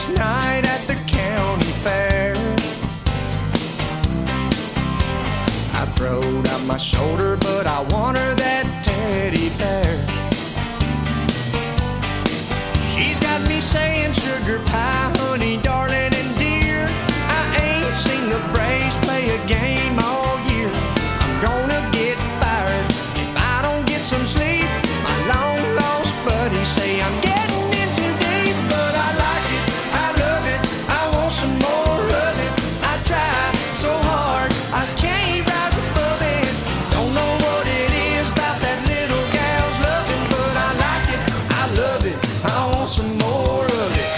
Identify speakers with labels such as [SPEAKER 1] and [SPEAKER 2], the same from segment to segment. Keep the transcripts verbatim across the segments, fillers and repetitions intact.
[SPEAKER 1] last night at the county fair. I throwed out my shoulder, but I want her that teddy bear. She's got me saying sugar pie, honey, darling, and dear. I ain't seen the Braves play a game all year. I'm gonna get fired if I don't get some sleep. My long lost buddies say I'm getting in too deep, but I like it, I love it, I want some more of it. I try so hard, I can't rise above it. Don't know what it is about that little gal's loving, but I like it, I love it, I want some more of it.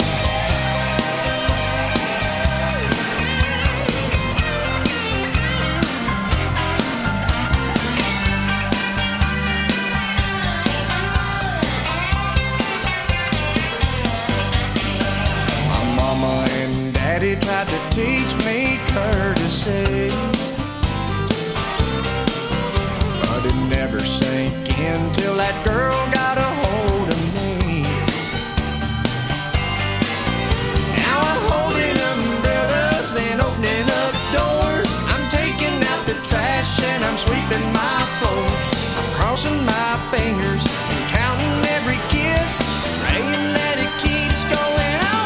[SPEAKER 1] Mama and Daddy tried to teach me courtesy, but it never sank in till that girl got a hold of me. Now I'm holding umbrellas and opening up doors. I'm taking out the trash and I'm sweeping my floors. I'm crossing my fingers and counting every kiss, praying that it keeps going on.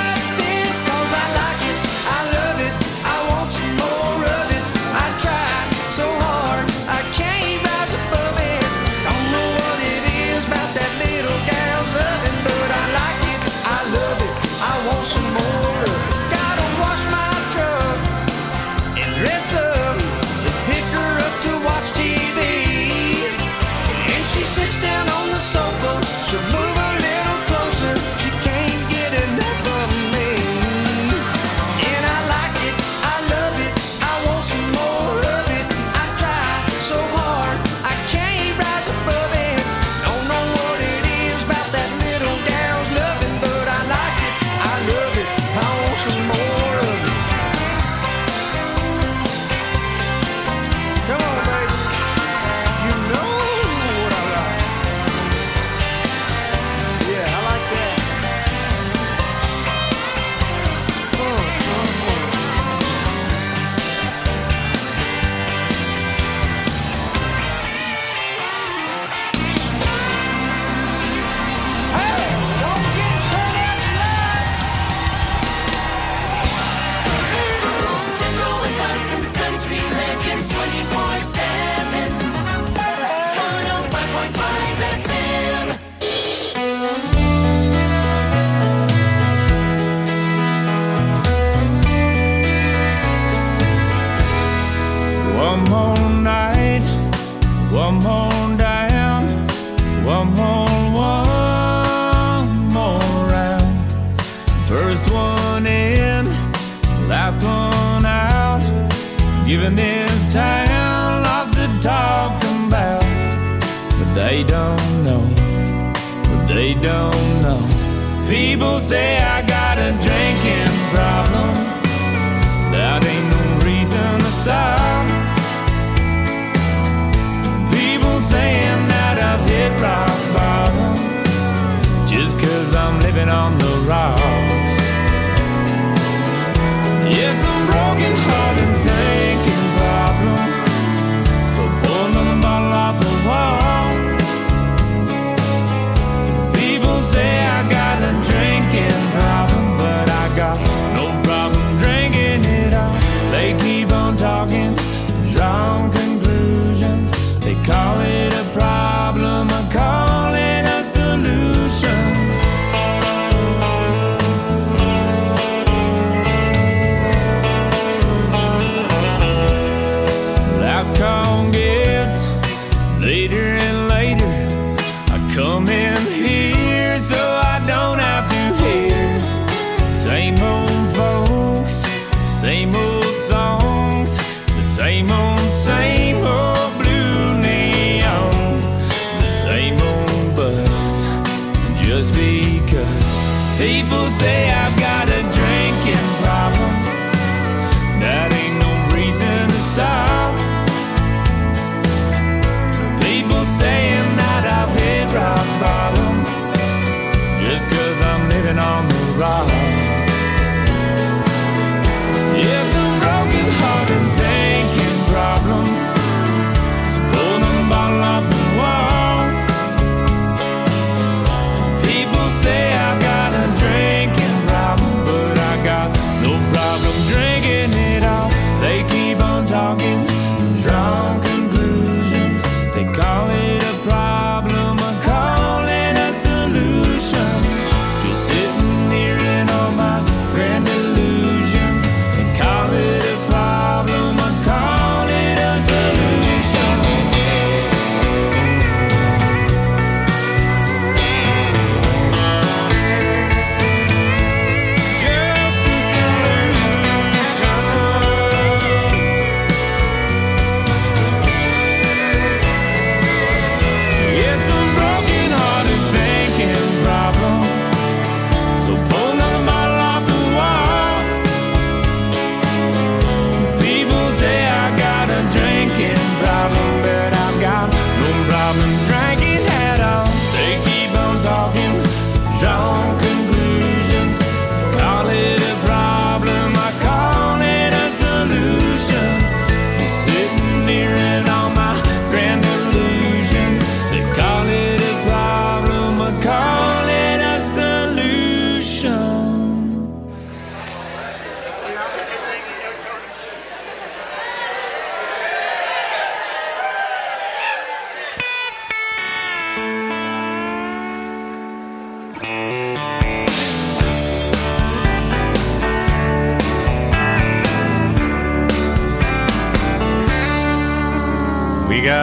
[SPEAKER 2] Giving this town lots to talk about, but they don't know, but they don't know. People say I got a drinking problem, that ain't no reason to stop. People saying that I've hit rock bottom, just cause I'm living on the rocks. It's a broken hearted thinking problem, so pull another bottle off the wall. People say I got a drinking problem, but I got no problem drinking it all. They keep on talking, drawing conclusions. They call it a problem, I call it a solution. Call gets later and later. I come in here so I don't have to hear same old folks, same old songs, the same old, same old blue neon, the same old buzz. Just because people say I've got a drinking problem, that ain't no reason to stop. Saying that I've hit rock bottom, just cause I'm living on the rocks.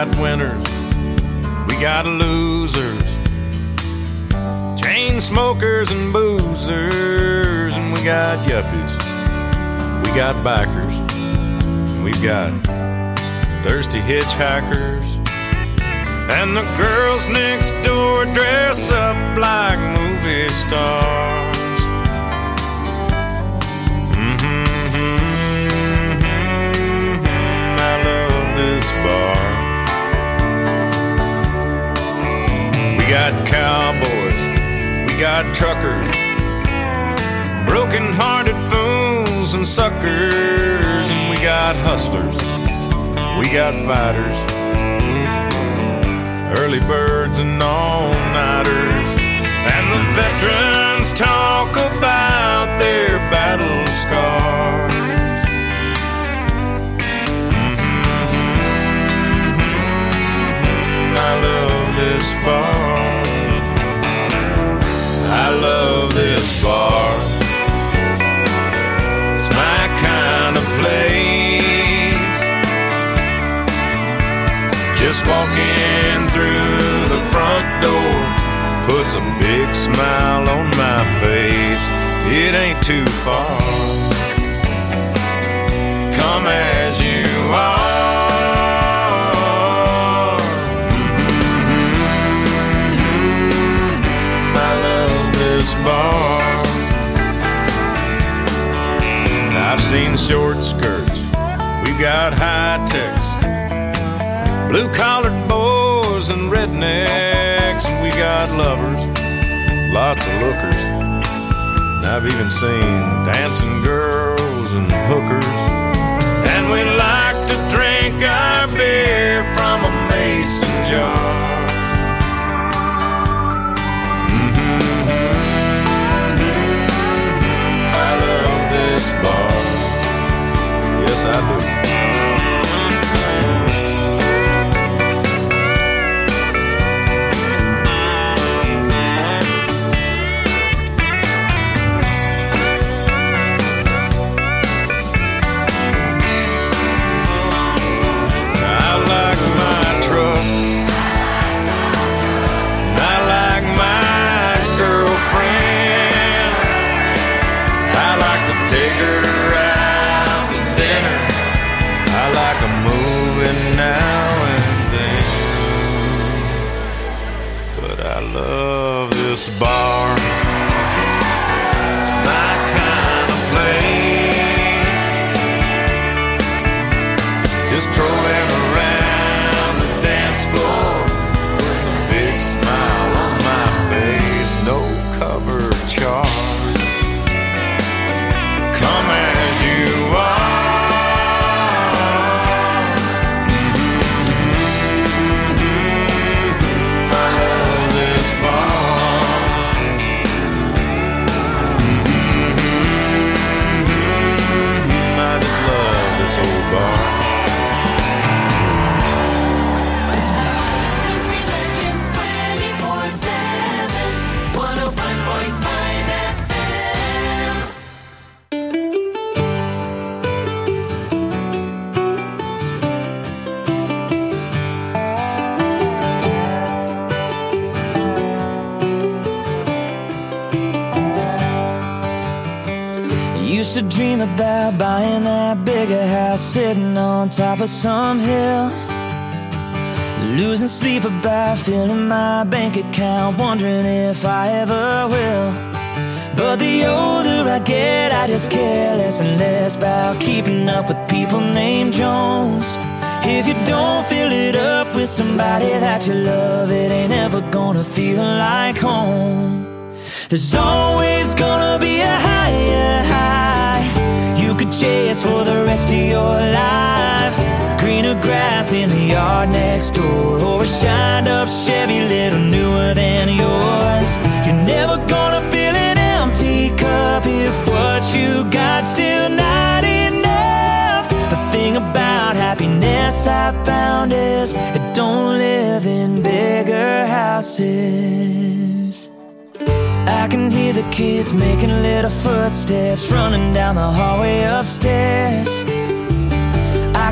[SPEAKER 3] got winners, we got losers, chain smokers and boozers, and we got yuppies, we got bikers, and we've got thirsty hitchhikers, and the girls next door dress up like movie stars. We got cowboys, we got truckers, broken-hearted fools and suckers, and we got hustlers, we got fighters, early birds and all-nighters, and the veterans talk about their battle scars. I love this bar. I love this bar. It's my kind of place. Just walking through the front door puts a big smile on my face. It ain't too far. Come as you are. Bar. I've seen short skirts, we've got high techs, blue-collared boys and rednecks, and we got lovers, lots of lookers, and I've even seen dancing girls and hookers, and we like to drink our beer from a mason jar. Bar. Yes, I do. I like my truck. I like my girlfriend. I like to take her out to dinner. I like a movie now and then. But I love this bar. It's my kind of place. Just trolling around the dance floor puts a big smile on my face. No cover charge. Come as you are. Mm-hmm. I love this bar. Mm-hmm. I just love this old bar.
[SPEAKER 4] Country Legends twenty-four seven, one oh five point five F M.
[SPEAKER 5] Used to dream about buying that bigger house, sitting on top of some hill, losing sleep about filling my bank account, wondering if I ever will. But the older I get, I just care less and less about keeping up with people named Jones. If you don't fill it up with somebody that you love, it ain't ever gonna feel like home. There's always gonna be a higher high you could chase for the rest of your life. Greener grass in the yard next door, or a shined up Chevy little newer than yours. You're never gonna fill an empty cup if what you got still not enough. The thing about happiness I've found is it don't live in bigger houses. I can hear the kids making little footsteps running down the hallway upstairs. I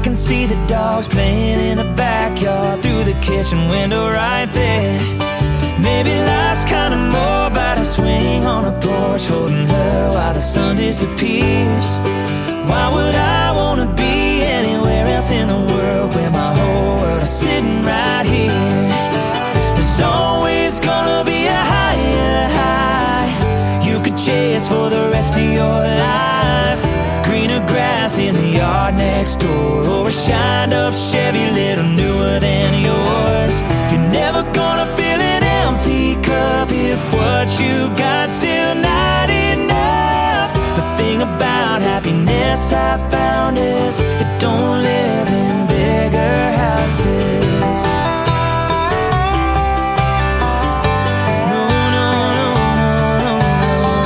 [SPEAKER 5] can see the dogs playing in the backyard through the kitchen window right there. Maybe life's kinda more about a swing on a porch, holding her while the sun disappears. Why would I wanna be anywhere else in the world where my whole world is sitting right here? There's always gonna be a higher high you could chase for the rest of your life. Greener grass in the yard next door, or a shined up Chevy little newer than yours. You're never gonna fill an empty cup if what you got still not enough. The thing about happiness I found is it don't live in bigger houses. No, no, no, no, no.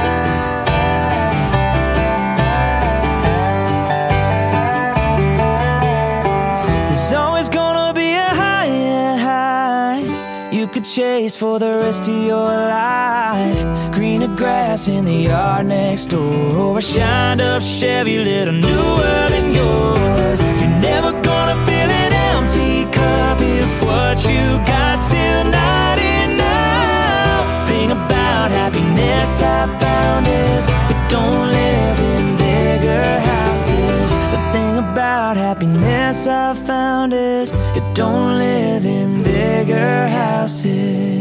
[SPEAKER 5] There's always gonna be a higher high you could chase for the rest of your life. Greener grass in the yard next door, or a shined up Chevy little newer than yours. You're never gonna fill an empty cup if what you got still not enough. Thing about happiness I found is it don't live in bigger houses. The thing about happiness I found is it don't live in bigger houses.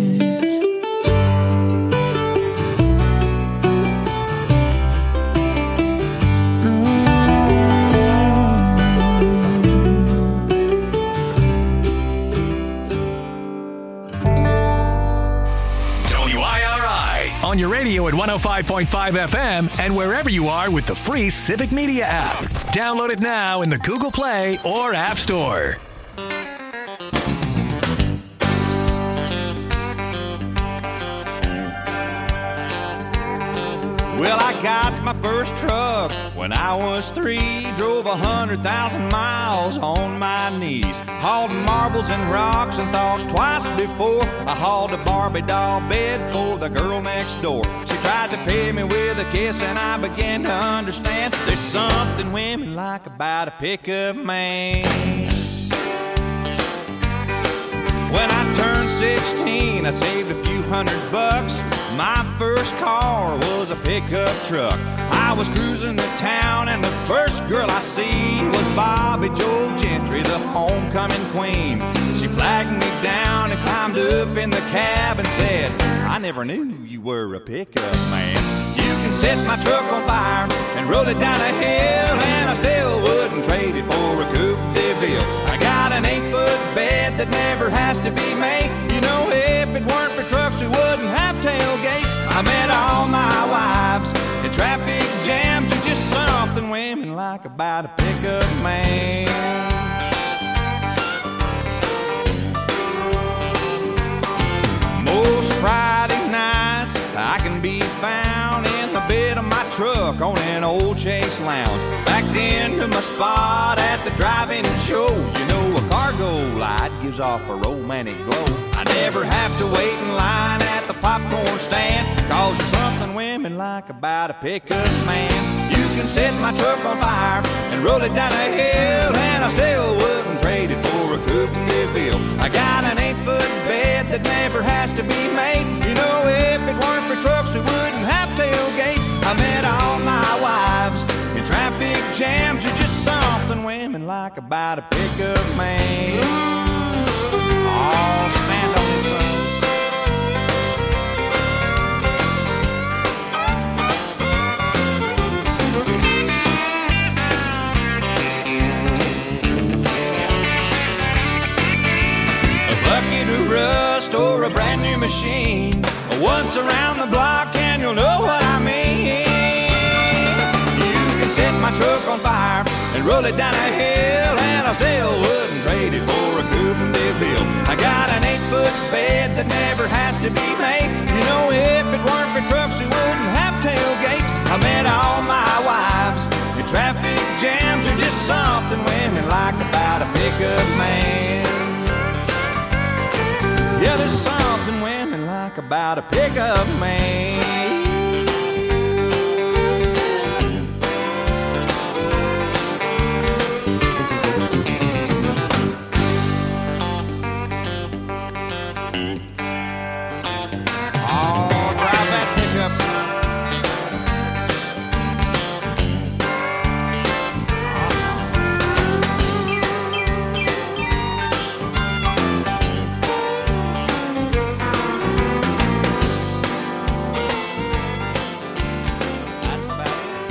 [SPEAKER 6] On your radio at one oh five point five F M and wherever you are with the free Civic Media app. Download it now in the Google Play or App Store.
[SPEAKER 1] Well, I got my first truck when I was three. Drove a hundred thousand miles on my knees. Hauled marbles and rocks and thought twice before I hauled a Barbie doll bed for the girl next door. She tried to pay me with a kiss and I began to understand there's something women like about a pickup man. When I turned sixteen, I saved a few hundred bucks. My first car was a pickup truck. I was cruising the town and the first girl I see was Bobby Joe Gentry, the homecoming queen. She flagged me down and climbed up in the cab and said, I never knew you were a pickup man. You can set my truck on fire and roll it down a hill, and I still wouldn't trade it for a Coupe de Ville. I got an eight-foot bed that never has to be made. You know, if it weren't for trucks, we wouldn't have tailgates. I met all my wives in traffic jams. There's just something women like about a pickup man. Most Friday nights I can be found in the bed of my truck on an old Chase Lounge, backed into my spot at the drive-in show. You know, a cargo light gives off a romantic glow. I never have to wait in line at the popcorn stand, cause there's something women like about a pickup man. You can set my truck on fire and roll it down a hill, and I still wouldn't trade it for a Coupe de Ville. I got an eight-foot bed that never has to be made. You know, if it weren't for trucks, we wouldn't have tailgates. I met all my wives in traffic jams. There's just something women like about a pickup man. Oh, stand on this one. A bucket of rust or a brand new machine, once around the block and you'll know what I mean. You can set my truck on fire and roll it down a hill, and I still wouldn't trade it for a Coupe de Ville. I got an eight-foot bed that never has to be made. You know, if it weren't for trucks, we wouldn't have tailgates. I met all my wives in traffic jams. There's just something women like about a pickup man. Yeah, there's something women like about a pickup man.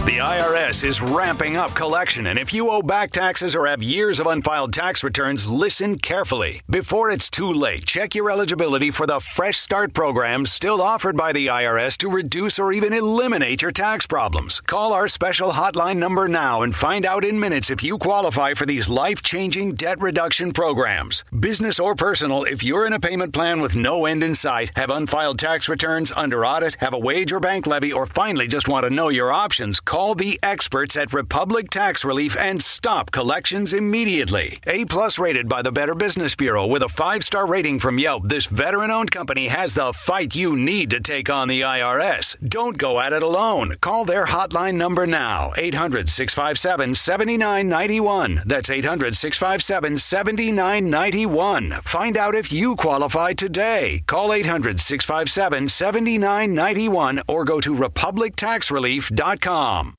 [SPEAKER 7] The I R S is ramping up collection, and if you owe back taxes or have years of unfiled tax returns, listen carefully. Before it's too late, check your eligibility for the Fresh Start program still offered by the I R S to reduce or even eliminate your tax problems. Call our special hotline number now and find out in minutes if you qualify for these life-changing debt reduction programs. Business or personal, if you're in a payment plan with no end in sight, have unfiled tax returns, under audit, have a wage or bank levy, or finally just want to know your options, call the experts at Republic Tax Relief and stop collections immediately. A-plus rated by the Better Business Bureau with a five-star rating from Yelp, this veteran-owned company has the fight you need to take on the I R S. Don't go at it alone. Call their hotline number now, eight hundred, six five seven, seven nine nine one. That's eight hundred, six five seven, seven nine nine one. Find out if you qualify today. Call eight hundred, six five seven, seven nine nine one or go to republic tax relief dot com.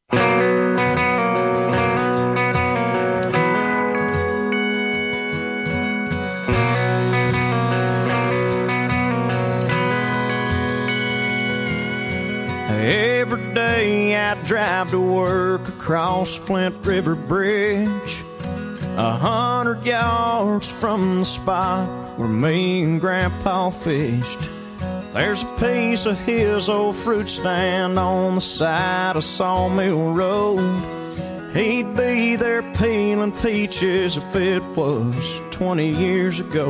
[SPEAKER 1] Every day I drive to work across Flint River Bridge, a hundred yards from the spot where me and Grandpa fished. There's a piece of his old fruit stand on the side of Sawmill Road. He'd be there peeling peaches if it was twenty years ago.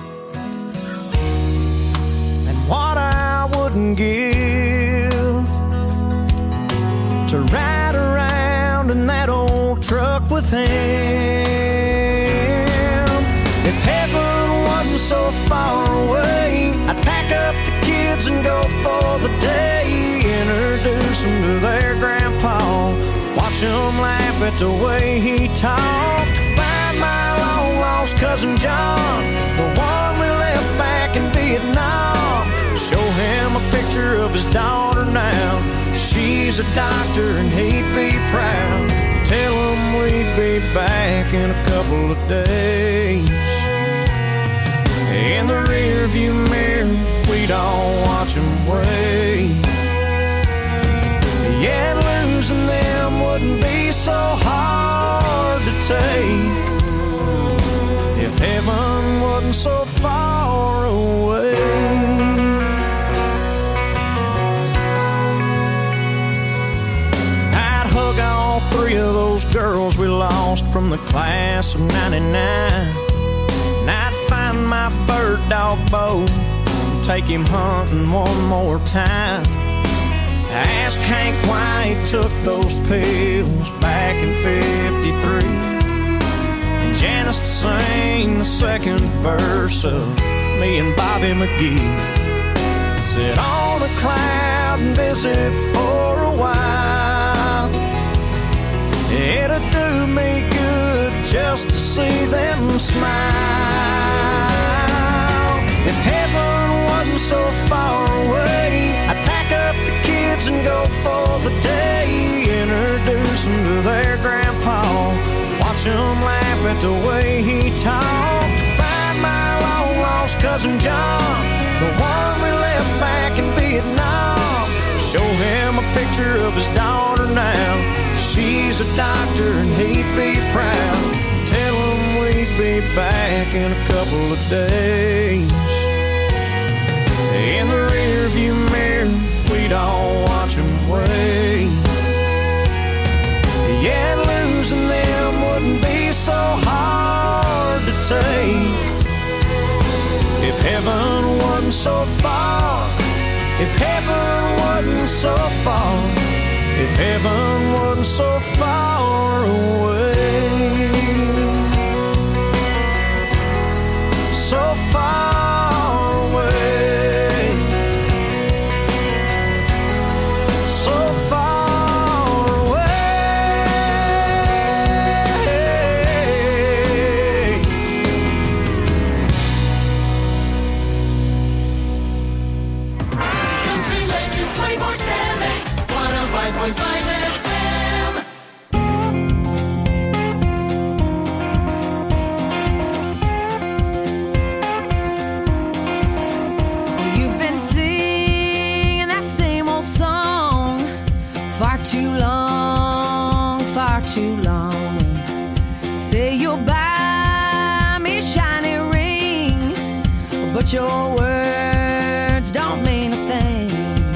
[SPEAKER 1] And what I wouldn't give to ride around in that old truck with him. If heaven wasn't so far away, I'd pack up the kids and go for the day. Introduce them to their grandpa, watch them laugh at the way he talked. Find my long lost cousin John, the one we left back in Vietnam. Show him a picture of his daughter now. She's a doctor and he'd be proud. Tell him we'd be back in a couple of days. In the rearview mirror, we'd all watch him wave. Yeah, losing them wouldn't be so hard to take if heaven wasn't so far away. All three of those girls we lost from the class of ninety-nine. And I'd find my bird dog Bo, take him hunting one more time. I asked Hank why he took those pills back in fifty-three, and Janice to sing the second verse of me and Bobby McGee. Sit on a cloud and visit for a while. It'd do me good just to see them smile. If heaven wasn't so far away, I'd pack up the kids and go for the day. Introduce them to their grandpa, watch them laugh at the way he talked. Find my long lost cousin John, the one we left back in Vietnam. Show him a picture of his daughter now. She's a doctor and he'd be proud. Tell him we'd be back in a couple of days. In the rearview mirror, we'd all watch him wave. Yeah, losing them wouldn't be so hard to take if heaven wasn't so far. If heaven wasn't so far, if heaven wasn't so far away, so far away, so far away.
[SPEAKER 4] Country Legends twenty-four seven, one oh five point five F M.
[SPEAKER 8] You've been singing that same old song far too long. but your words don't mean a thing.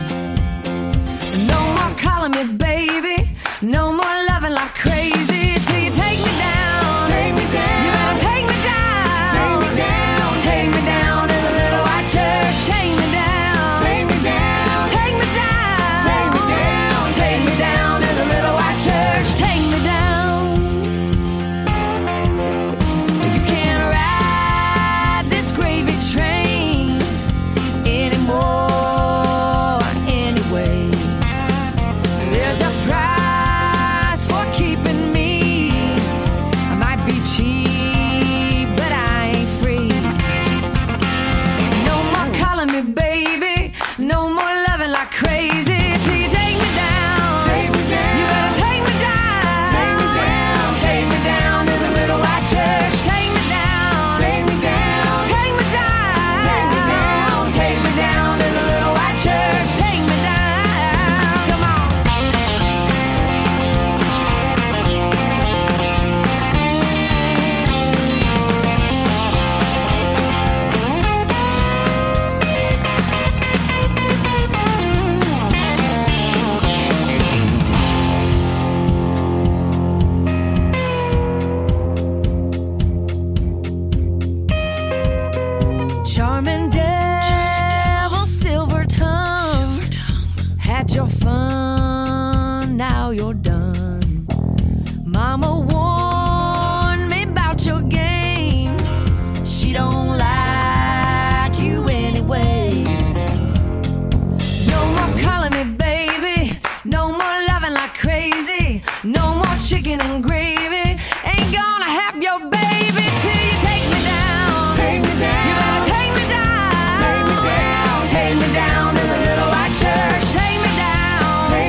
[SPEAKER 8] No more calling me baby, no more loving like crazy till you take me down. Take me down. You better take me down. Take me down. Take me down to the little white church. Take me down. Take me down. Take me down. Take me down. Take me down to the little white church. Take me down. You can't ride this gravy train anymore anyway. There's a price for keeping me. I might be cheap, but I ain't free. No more calling me baby, no more loving like crazy till you take me down. Take me down. You better take me down. Take me down. Take me down to the little white church. Take me down. Take me down. Take me down. Take me down. Take me down to the little white church. Take me down. Come on. Charming devil, silver tongue, had your fun, now you're done. Mama warned me about your game. She don't like you anyway. No more calling me baby, no more loving like crazy, no more chicken and gravy. Ain't gonna have your baby till you take me down. Take me down. You better take me down. Take me down. Take me down to the little white church. Take me down.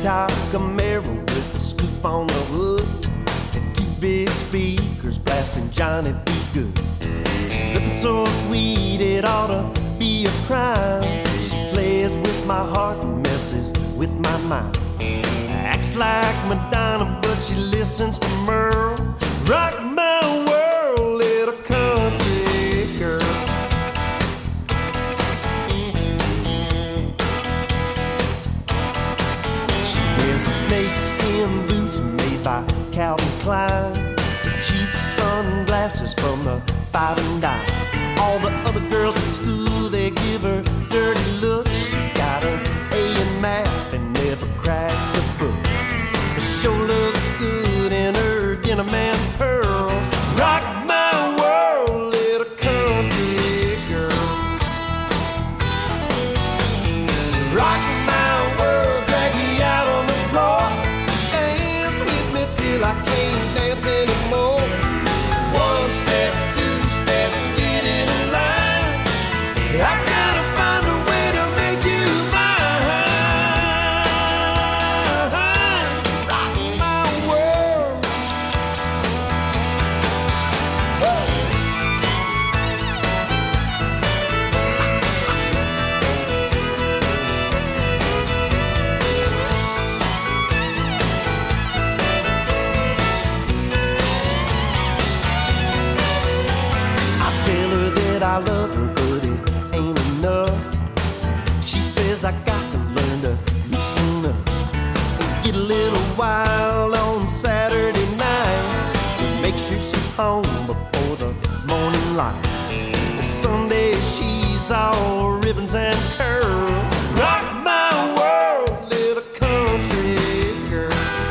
[SPEAKER 9] top Camaro with a scoop on the hood and two big speakers blasting Johnny B. Good. Looking so sweet it ought to be a crime. She plays with my heart and messes with my mind. Acts like Madonna, but she listens to Merle. Rock my world, little country girl. She wears snakeskin boots made by Calvin Klein, cheap sunglasses from the Five and Dime. All the other girls at school, they give her dirty looks. She got an A in math and never cracked a book. She sure looks good in her denim and pearls. Rock my world, little country girl. Rock my world, drag me out on the floor. Dance with me till I can't dance anymore. One step, two step, get in line. I gotta find a way to make you mine. Rock my world. I tell her that I love her, but it ain't enough. She says I got to learn to loosen up and get a little wild on Saturday night and make sure she's home before the morning light. Sunday she's all ribbons and curls. Rock my world, little country girl.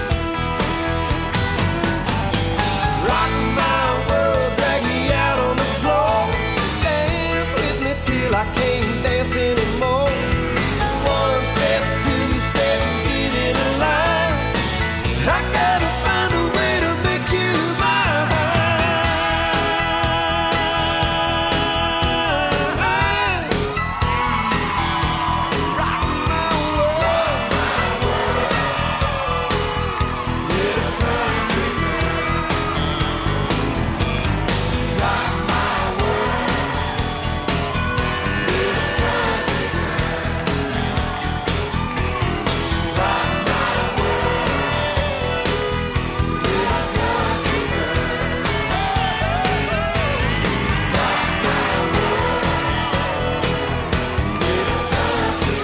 [SPEAKER 9] Rock my world, drag me out on the floor. Dance with me till I can't dance anymore. One step, two step, get in line. I gotta find a way to make you mine. Rock my world. Little country girl. Rock my world. Little country girl. Rock my world. Little country girl. Rock my world. Little country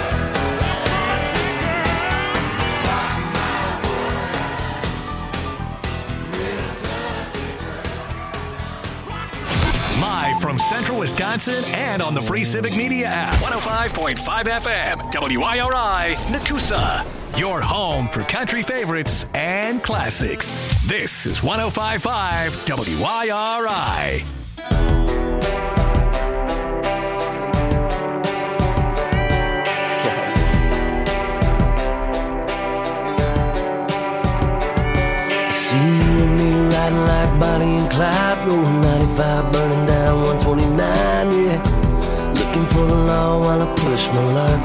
[SPEAKER 6] Live from Central Wisconsin and on the free Civic Media app. one oh five point five F M, W I R I, Nakusa. Your home for country favorites and classics. This is one oh five point five W I R I.
[SPEAKER 10] See you and me riding like Bonnie and Clyde, rolling ninety-five, burning down one twenty-nine, yeah. Looking for the law while I push my luck.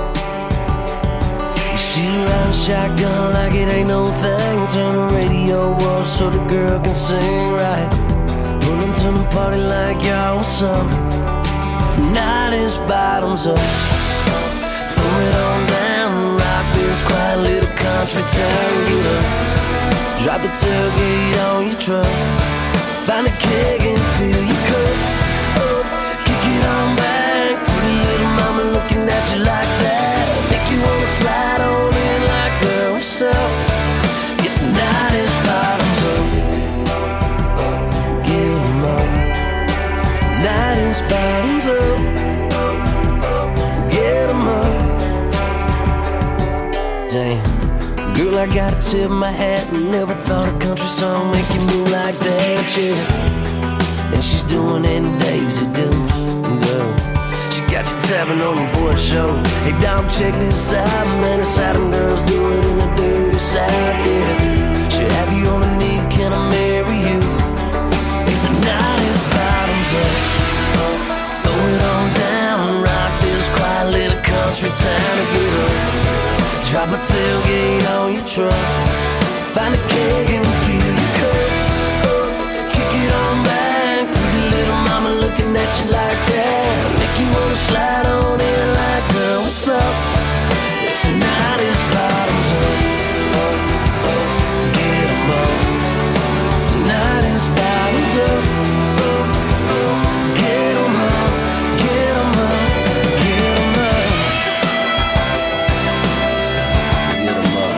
[SPEAKER 10] She riding shotgun like it ain't no thing. Turn the radio off so the girl can sing right. Pulling to the party like y'all, what's up? Tonight is bottoms up. Throw it on down, rock this quiet little country town. Get up, drop the tailgate on your truck. Find a keg and fill your cup up. Kick it on back, pretty little mama looking at you like that. Make you wanna slide on in like, girl, what's up? It's tonight is bottoms up. Get 'em up. Tonight is bottoms up. Get 'em up. Damn. Girl, I gotta tip my hat. Never thought a country song make you move like that, yeah. And she's doing it in Daisy Dukes, girl. She got you tapping on your boy show. Hey, dog, check this out, man. It's how them girls do it in the dirty South, yeah. She'll have you on a knee, can I marry you? Hey, tonight is bottoms up. Throw it on down, rock this quiet little country town to get up. Drop a tailgate on your truck. Find a keg and fill your cup. Kick it on back. Pretty little mama looking at you like that. Make you wanna slide on in like, girl, what's up? Tonight is bottoms up. Get 'em up. Tonight is bottoms up. Get 'em up. Get 'em up. Get 'em up. Get 'em up.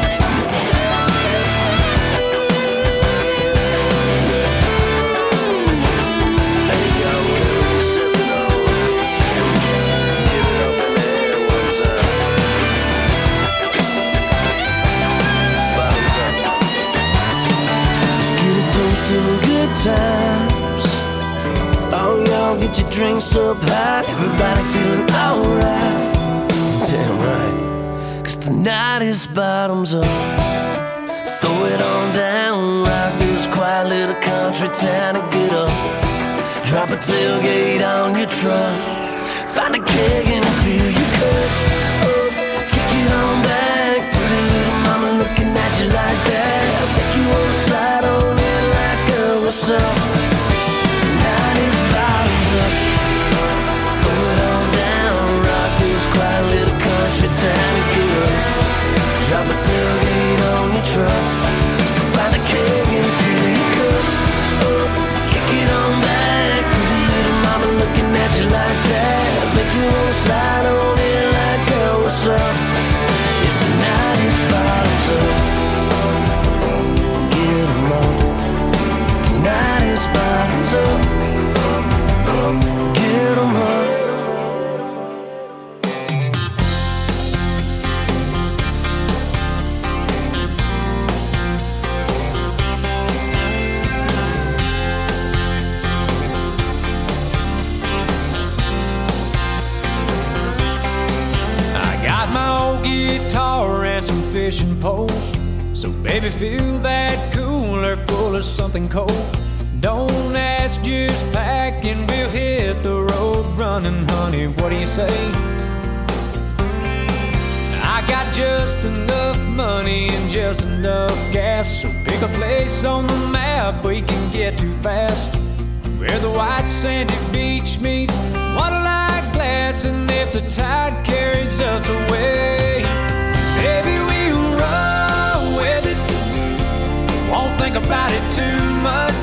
[SPEAKER 10] Hey, y'all, whatever you're sipping on, give it up in the air one time. Bottoms up. Let's get a toast to the good times. Oh, y'all, get your drinks up high. Everybody feeling alright. Damn right. Cause tonight is bottoms up. Throw it on down. Rock this quiet little country town and get up. Drop a tailgate on your truck. Find a keg and fill your cup. Kick it on back. Pretty little mama looking at you like that. Make you wanna slide on in like, girl, what's up? Tonight is bottoms up. Throw it on down. Rock this quiet little country town and get up. Drop a tailgate on your truck. Find a keg and fill your cup. Kick it on back. Pretty little mama looking at you like that. Make you wanna slide on in like, girl, what's up? Yeah, tonight is bottoms up. Get 'em up. Tonight is bottoms up. Get 'em up.
[SPEAKER 2] I got my old guitar and some fishing poles. So baby, fill that cooler full of something cold. Don't ask, just pack and we'll hit the road running, honey. What do you say? I got just enough money and just enough gas. So pick a place on the map we can get to fast. Where the white sandy beach meets water-like glass. And if the tide carries us away, baby, we'll roll with it. Won't think about it too much.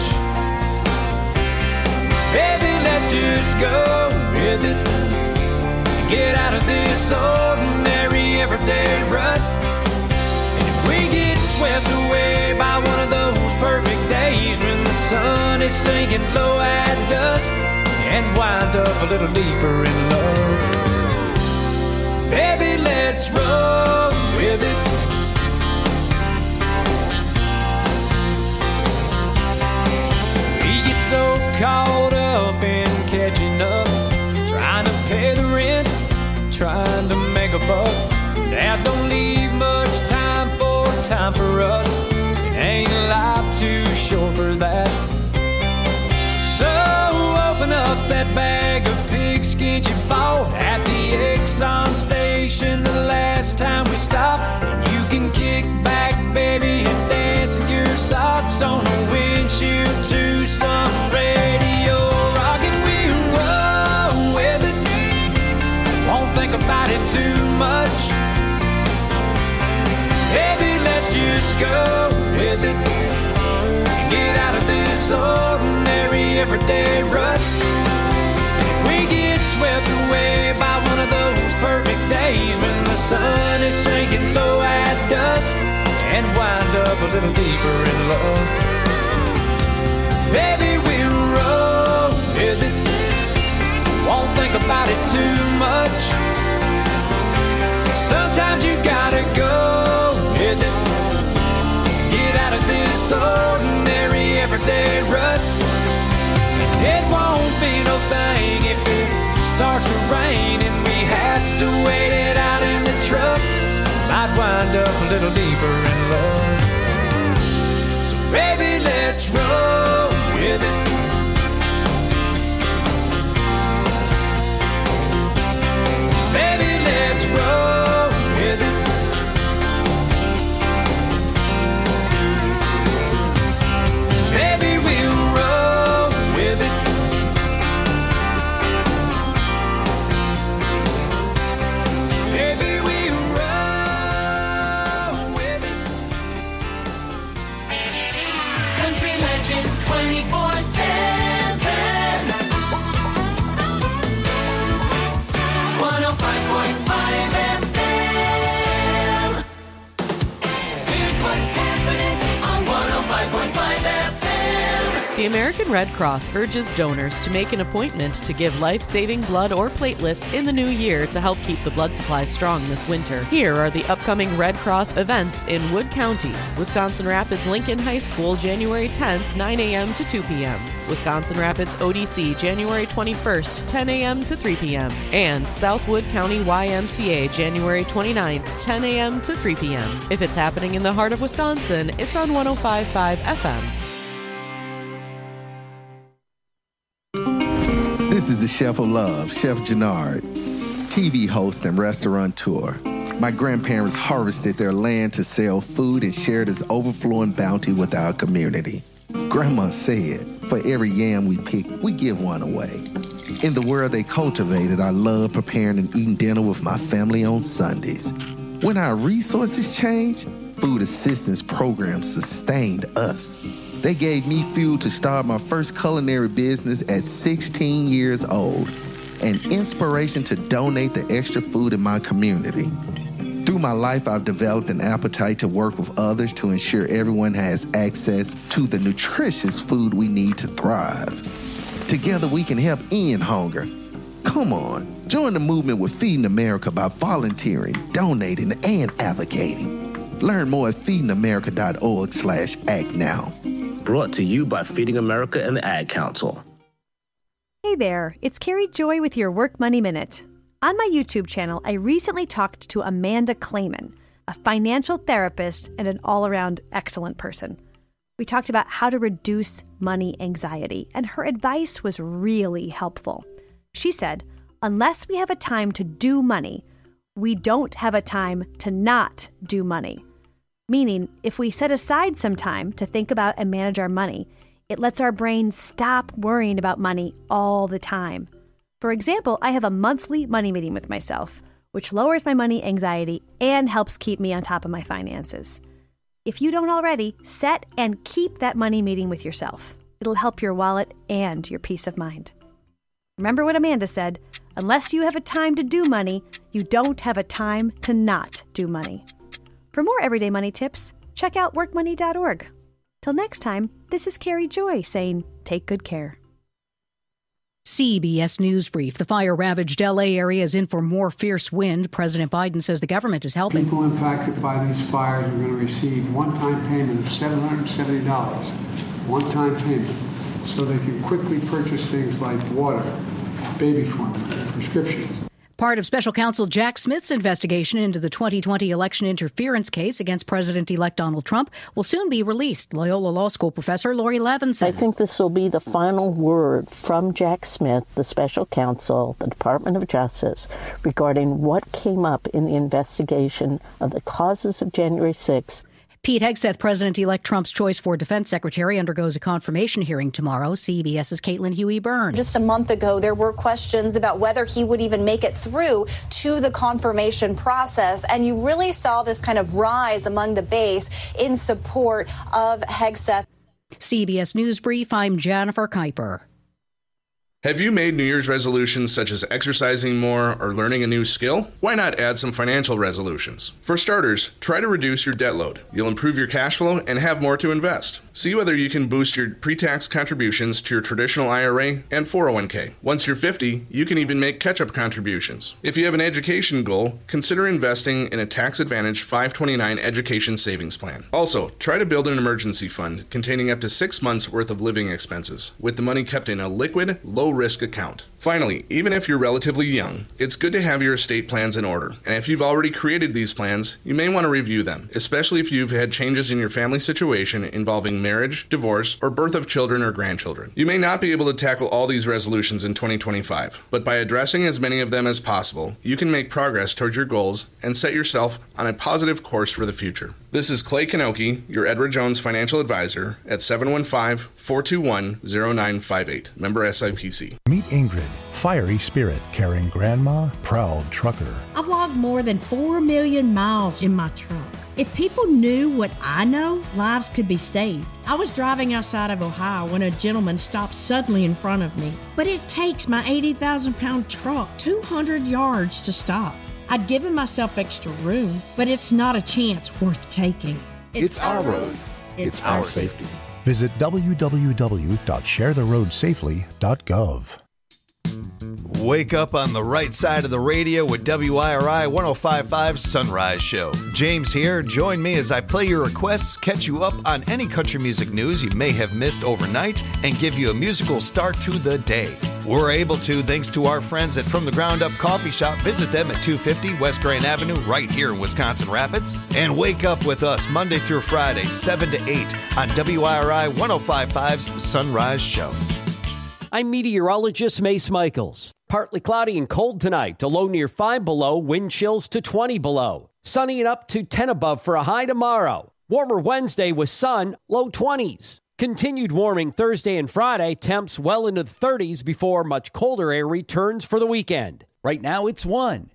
[SPEAKER 2] Baby, let's just go with it. Get out of this ordinary everyday rut. And if we get swept away by one of those perfect days when the sun is sinking low at dusk, and wind up a little deeper in love, baby, let's roll with it. We get so caught up in catching up, trying to pay the rent, trying to make a buck. That don't leave much time for time for us. It ain't life too short for that. So open up that bag of pigskin you bought at the Exxon station the last time we stopped. And you can kick back, baby, and dance in your socks on the windshield to some radio rock. And we'll roll with it. Won't think about it too much. Baby, let's just go with it. Get out of this ordinary everyday rut. If we get swept away by one of those perfect days when the sun is sinking low at dusk, and wind up a little deeper in love, baby, we'll roll with it. Won't think about it too much. Sometimes you gotta go with it. Get out of this ordinary everyday rut. It won't be no thing if it starts to rain and we have to wait it out in the truck. Might wind up a little deeper in love. So baby, let's roll with it. Baby, let's roll with it.
[SPEAKER 11] The American Red Cross urges donors to make an appointment to give life-saving blood or platelets in the new year to help keep the blood supply strong this winter. Here are the upcoming Red Cross events in Wood County. Wisconsin Rapids Lincoln High School, January tenth, nine a.m. to two p.m. Wisconsin Rapids O D C, January twenty-first, ten a.m. to three p.m. And Southwood County Y M C A, January twenty-ninth, ten a.m. to three p.m. If it's happening in the heart of Wisconsin, it's on one oh five point five F M.
[SPEAKER 12] This is the Chef of Love, Chef Jannard, T V host and restaurateur. My grandparents harvested their land to sell food and share this overflowing bounty with our community. Grandma said, for every yam we pick, we give one away. In the world they cultivated, I love preparing and eating dinner with my family on Sundays. When our resources changed, food assistance programs sustained us. They gave me fuel to start my first culinary business at sixteen years old, and inspiration to donate the extra food in my community. Through my life, I've developed an appetite to work with others to ensure everyone has access to the nutritious food we need to thrive. Together, we can help end hunger. Come on, join the movement with Feeding America by volunteering, donating, and advocating. Learn more at feedingamerica.org slash act now.
[SPEAKER 13] Brought to you by Feeding America and the Ad Council.
[SPEAKER 14] Hey there, it's Carrie Joy with your Work Money Minute. On my YouTube channel, I recently talked to Amanda Clayman, a financial therapist and an all-around excellent person. We talked about how to reduce money anxiety, and her advice was really helpful. She said, unless we have a time to do money, we don't have a time to not do money. Meaning, if we set aside some time to think about and manage our money, it lets our brain stop worrying about money all the time. For example, I have a monthly money meeting with myself, which lowers my money anxiety and helps keep me on top of my finances. If you don't already, set and keep that money meeting with yourself. It'll help your wallet and your peace of mind. Remember what Amanda said, unless you have a time to do money, you don't have a time to not do money. For more everyday money tips, check out work money dot org. Till next time, this is Carrie Joy saying, take good care.
[SPEAKER 15] C B S News Brief. The fire-ravaged L A area is in for more fierce wind. President Biden says the government is helping.
[SPEAKER 16] People impacted by these fires are going to receive one-time payment of seven hundred seventy dollars, one-time payment, so they can quickly purchase things like water, baby formula, prescriptions.
[SPEAKER 15] Part of Special Counsel Jack Smith's investigation into the twenty twenty election interference case against President-elect Donald Trump will soon be released. Loyola Law School professor Lori Levinson.
[SPEAKER 17] I think this will be the final word from Jack Smith, the Special Counsel, the Department of Justice, regarding what came up in the investigation of the causes of January sixth.
[SPEAKER 15] Pete Hegseth, President-elect Trump's choice for defense secretary, undergoes a confirmation hearing tomorrow. CBS's Caitlin Huey-Byrne.
[SPEAKER 18] Just a month ago, there were questions about whether he would even make it through to the confirmation process. And you really saw this kind of rise among the base in support of Hegseth.
[SPEAKER 15] C B S News Brief, I'm Jennifer Kuiper.
[SPEAKER 19] Have you made New Year's resolutions such as exercising more or learning a new skill? Why not add some financial resolutions? For starters, try to reduce your debt load. You'll improve your cash flow and have more to invest. See whether you can boost your pre-tax contributions to your traditional I R A and four oh one k. Once you're fifty, you can even make catch-up contributions. If you have an education goal, consider investing in a tax-advantaged five twenty-nine education savings plan. Also, try to build an emergency fund containing up to six months worth of living expenses, with the money kept in a liquid, low risk account. Finally, even if you're relatively young, it's good to have your estate plans in order. And if you've already created these plans, you may want to review them, especially if you've had changes in your family situation involving marriage, divorce, or birth of children or grandchildren. You may not be able to tackle all these resolutions in twenty twenty-five, but by addressing as many of them as possible, you can make progress towards your goals and set yourself on a positive course for the future. This is Clay Kanoki, your Edward Jones financial advisor at seven one five, four two one, zero nine five eight. Member S I P C.
[SPEAKER 20] Meet Ingrid, fiery spirit, carrying grandma, proud trucker.
[SPEAKER 21] I've logged more than four million miles in my truck. If people knew what I know, lives could be saved. I was driving outside of Ohio when a gentleman stopped suddenly in front of me. But it takes my eighty thousand pound truck two hundred yards to stop. I'd given myself extra room, but it's not a chance worth taking.
[SPEAKER 22] It's, it's our roads. It's, it's our safety.
[SPEAKER 20] Visit w w w dot share the road safely dot gov.
[SPEAKER 3] Wake up on the right side of the radio with W I R I one oh five point five Sunrise Show. James here. Join me as I play your requests, catch you up on any country music news you may have missed overnight, and give you a musical start to the day. We're able to thanks to our friends at From the Ground Up Coffee Shop. Visit them at two fifty West Grand Avenue right here in Wisconsin Rapids. And wake up with us Monday through Friday, seven to eight on W I R I one oh five point five's Sunrise Show.
[SPEAKER 22] I'm meteorologist Mace Michaels. Partly cloudy and cold tonight, a low near five below, wind chills to twenty below. Sunny and up to ten above for a high tomorrow. Warmer Wednesday with sun, low twenties. Continued warming Thursday and Friday, temps well into the thirties before much colder air returns for the weekend. Right now it's one.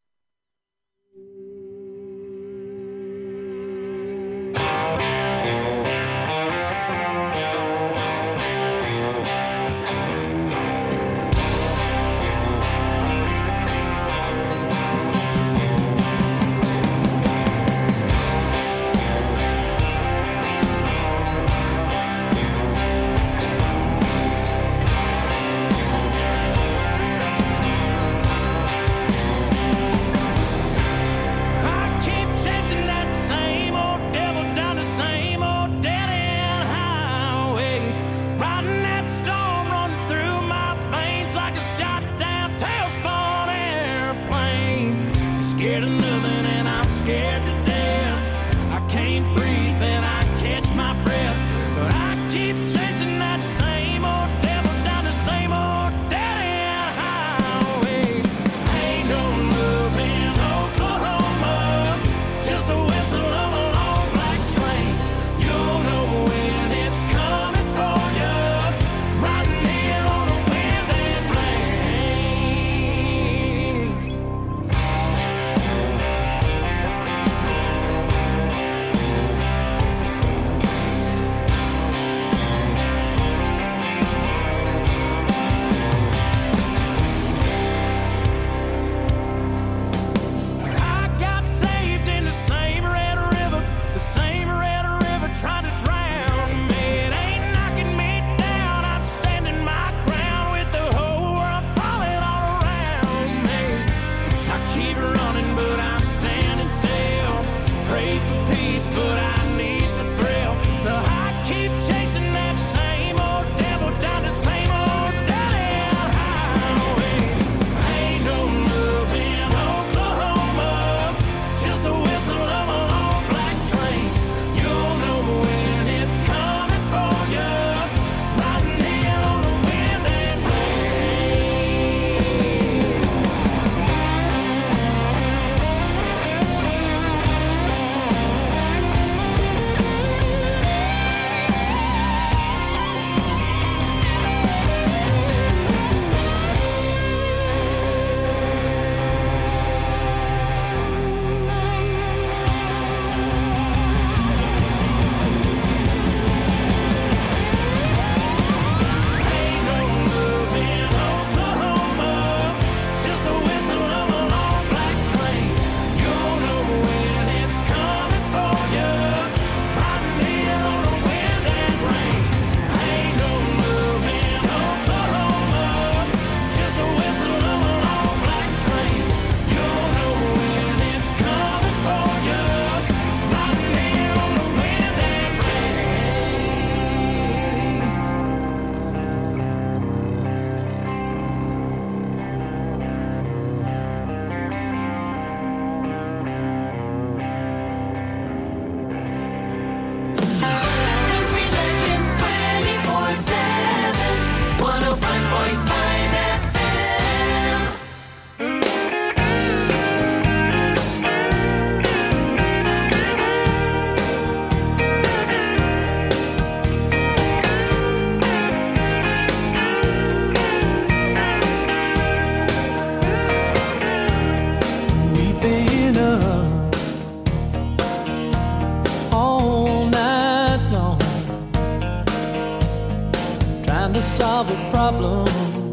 [SPEAKER 23] solve a problem.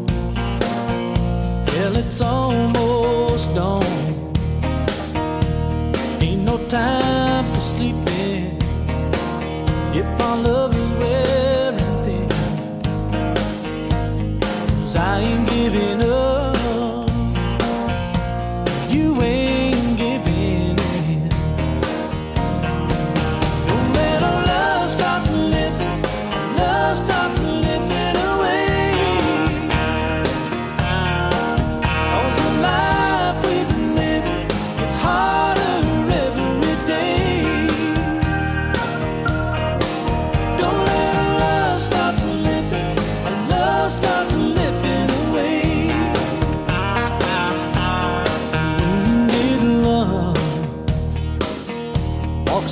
[SPEAKER 23] Hell, it's almost dawn. Ain't no time for sleeping if our love is where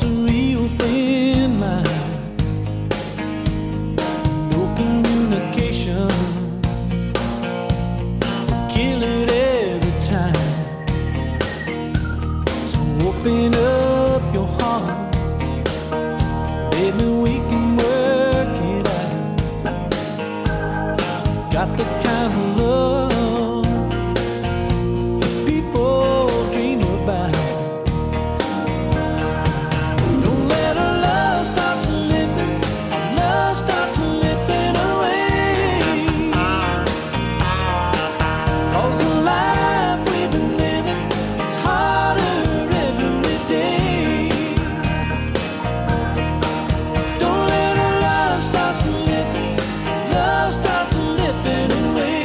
[SPEAKER 23] a real thin line. No communication, kill it every time. So open up your heart, baby, we can work it out. Got the kind of love people dream about. Don't let our love start slipping, our love start slipping away. 'Cause the life we've been living, it's harder every day. Don't let our love start slipping, love start slipping away.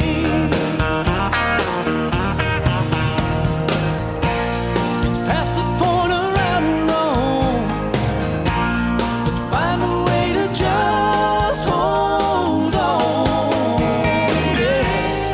[SPEAKER 23] It's past the point of right or wrong. Let's find a way to just hold on. Yeah.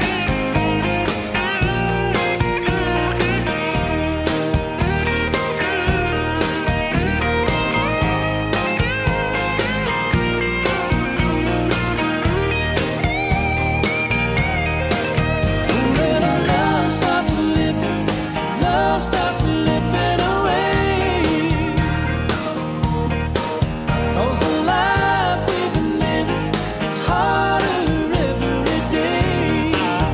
[SPEAKER 23] Don't let our love start slipping, love start slipping away. 'Cause the life we've been living, it's harder every day.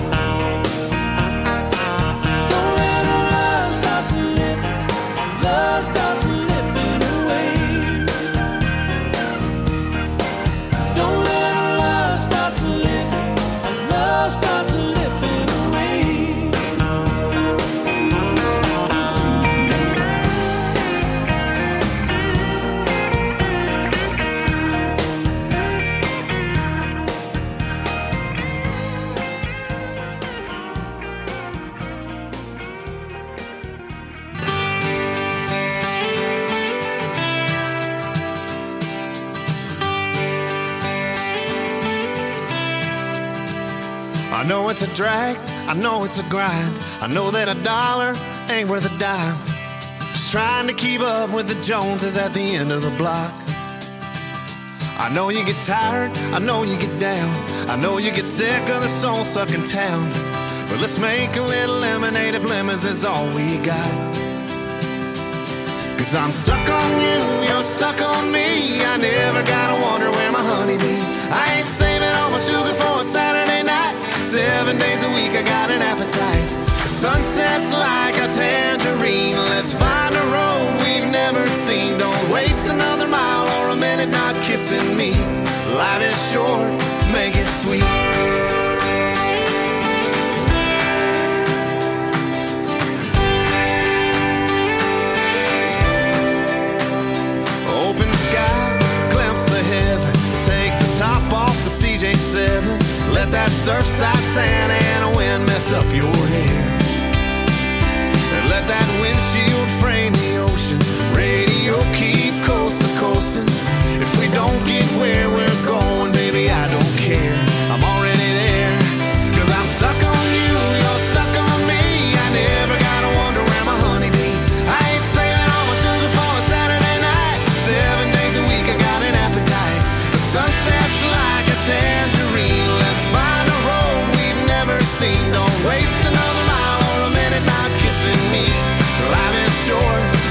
[SPEAKER 23] Don't let our love start slipping, love start slipping away. Don't let our love start slipping, love start slipping away.
[SPEAKER 1] I know it's a drag, I know it's a grind. I know that a dollar ain't worth a dime. Just trying to keep up with the Joneses at the end of the block. I know you get tired, I know you get down. I know you get sick of the soul-sucking town. But let's make a little lemonade if lemons is all we got. Cause I'm stuck on you, you're stuck on me. I never gotta wonder where my honey be. I ain't saving all my sugar for a Saturday night. Seven days a week I got an appetite. The sunset's like a tangerine. Let's find a road we've never seen. Don't waste another mile or a minute not kissing me. Life is short, make it sweet. Open sky, glimpse of heaven. Take the top off the C J seven. Let that surfside sand and a wind mess up your hair. And let that windshield frame the ocean. Radio keep coast to coasting. If we don't get where we're going, baby, I don't care. I'm already there. Cause I'm stuck on you, you're stuck on me. I never gotta wonder where my honey be. I ain't saving all my sugar for a Saturday night. Seven days a week I got an appetite. The sunset's like a tangerine. Let's find a road we've never seen. Don't waste another mile or a minute not kissing me. Life is short,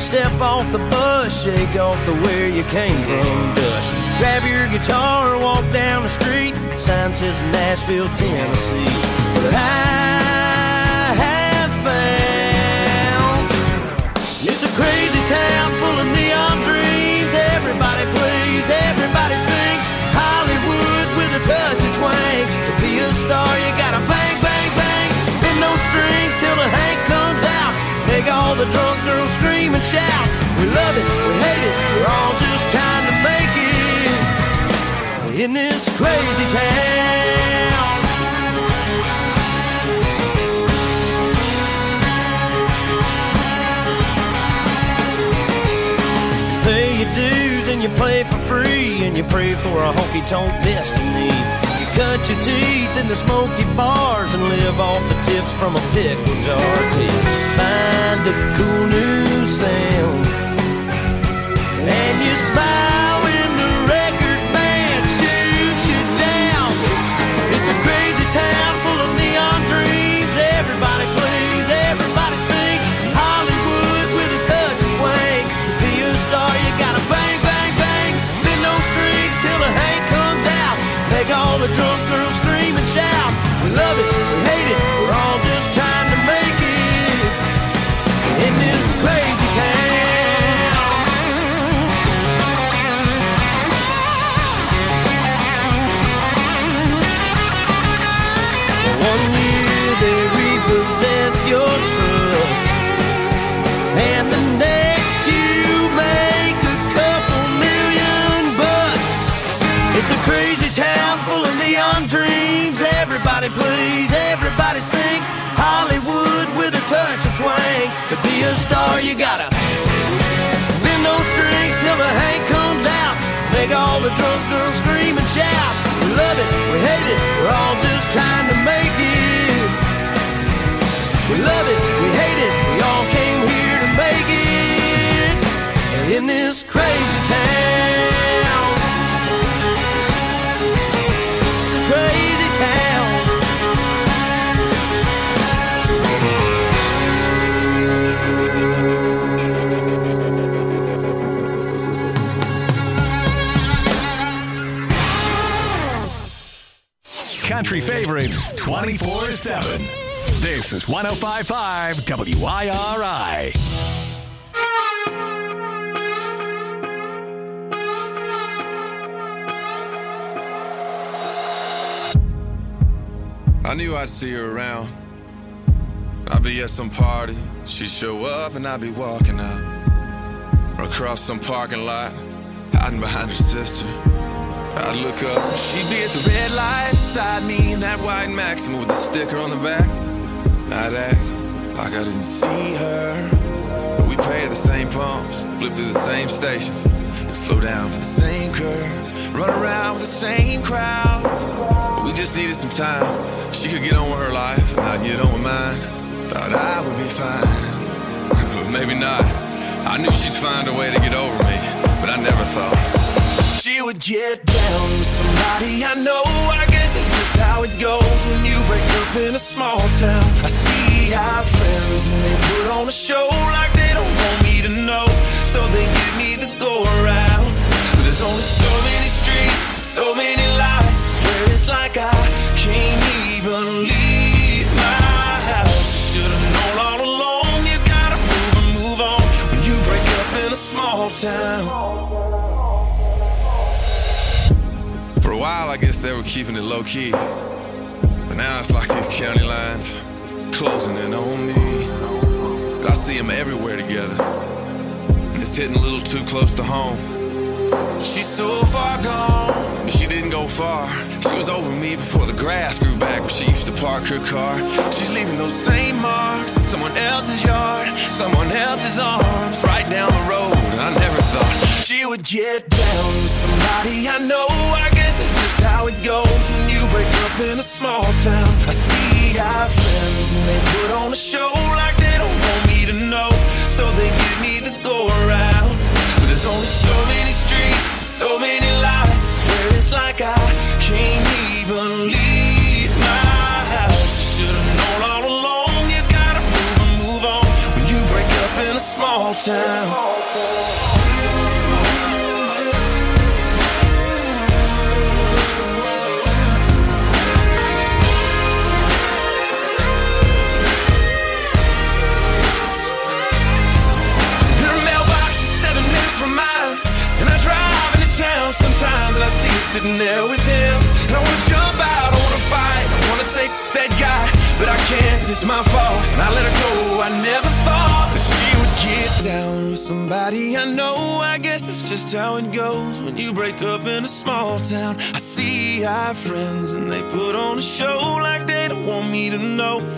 [SPEAKER 10] Step off the bus, shake off the where you came from dust. Grab your guitar, walk down the street. Sign says Nashville, Tennessee. But I have found it's a crazy town full of neon dreams. Everybody plays, everybody sings. Hollywood with a touch of twang. To be a star, you gotta bang, bang, bang. Bend those strings till the Hank comes out. Make all the drunk girls scream and shout. We love it, we hate it, we're all just trying to make it in this crazy town. You pay your dues and you play for free, and you pray for a honky-tonk destiny. You cut your teeth in the smoky bars and live off the tips from a pickle jar till you find a cool new sound. And you smile when the record band shoots you down. It's a crazy town full of neon dreams. Everybody plays, everybody sings. Hollywood with a touch of twang. To be a star, you gotta bang, bang, bang. Bend those strings till the Hank comes out. Make all the drunk girls scream and shout. We love it, we hate it, we're all just trying to make it in this crazy town. One year they repossess your truck, and the next you make a couple million bucks. It's a crazy town full of neon dreams. Everybody plays, everybody sings. Hollywood with a touch of twang. To be a star, you gotta bend those strings till the Hank comes out. Make all the drunk girls scream and shout. We love it, we hate it, we're all just trying to make it. We love it, we hate it, we all came here to make it in this crazy town. It's a crazy town.
[SPEAKER 6] Country favorites twenty-four seven. This is one oh five point five W I R I.
[SPEAKER 4] I knew I'd see her around. I'd be at some party, she'd show up and I'd be walking out. Or across some parking lot, hiding behind her sister. I'd look up, she'd be at the red light beside me in that white Maxima with the sticker on the back. I'd act like I didn't see her, but we pay at the same pumps, flip through the same stations, and slow down for the same curves, run around with the same crowds. But we just needed some time. She could get on with her life, and I'd get on with mine. Thought I would be fine, but maybe not. I knew she'd find a way to get over me, but I never thought she would get down with somebody I know. I guess that's just how it goes when you break up in a small town. I see our friends and they put on a show like they don't want me to know, so they give me the go around. But there's only so many streets, so many lights. I swear it's like I can't even leave my house. Should've known all along, you gotta move and move on when you break up in a small town. For a while, I guess they were keeping it low-key, but now it's like these county lines closing in on me. I see them everywhere together, and it's hitting a little too close to home. She's so far gone, but she didn't go far. She was over me before the grass grew back where she used to park her car. She's leaving those same marks in someone else's yard, someone else's arms, right down the road. And I never thought she would get down with somebody I know. I guess that's just how it goes when you break up in a small town. I see our friends and they put on a show like they don't want me to know, so they give me the go around. But there's only so many streets, so many lights. I swear it's like I can't even leave my house. Should've known all along, you gotta move and move on when you break up in a small
[SPEAKER 23] small town. From mine, and I drive into town sometimes, and I see you sitting there with him, and I wanna jump out, I wanna fight, I wanna say that guy, but I can't, it's my fault, and I let her go. I never thought that she would get down with somebody I know. I guess that's just how it goes when you break up in a small town. I see our friends and they put on a show like they don't want me to know.